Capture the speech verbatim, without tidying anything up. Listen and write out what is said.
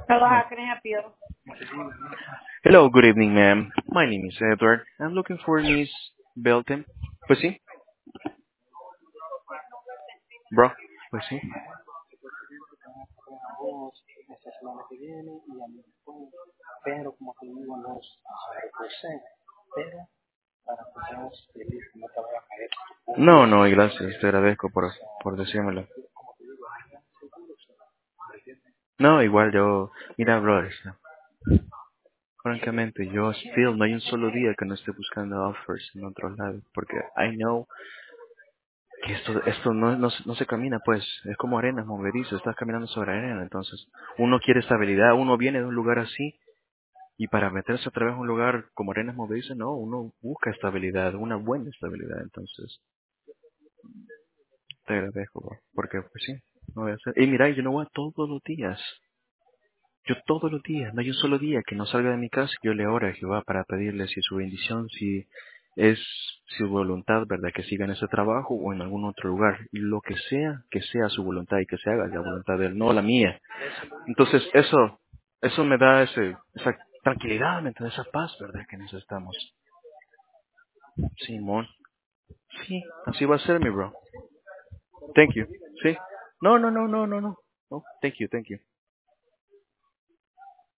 Hello, how can I help you? Hello, good evening, ma'am. My name is Edward. I'm looking for Miss Belton. Pues sí, bro. Pues sí. No, no, y gracias. Te agradezco por, por decírmelo. No, igual yo... Mira, brother, francamente, yo still no hay un solo día que no esté buscando offers en otro lado. Porque I know que esto, esto no, no, se- no se camina, pues. Es como arena movediza. Estás caminando sobre arena. Entonces, uno quiere estabilidad. Uno viene de un lugar así. Y para meterse otra vez a un lugar como arenas movedizas, no, uno busca estabilidad, una buena estabilidad. Entonces, te agradezco, bro, porque pues sí, no voy a hacer. Y mira, yo no voy todos los días, yo todos los días, no hay un solo día que no salga de mi casa que yo le ore a Jehová para pedirle si su bendición, si es su voluntad, ¿verdad? Que siga en ese trabajo o en algún otro lugar. Y lo que sea, que sea su voluntad y que se haga la voluntad de él, no la mía. Entonces, eso, eso me da ese, esa tranquilidad, ¿me entiendes? Esa paz, ¿verdad? Que necesitamos. Simón. Sí, así va a ser, mi bro. Thank you. Sí. No, no, no, no, no, no. No, thank you, thank you.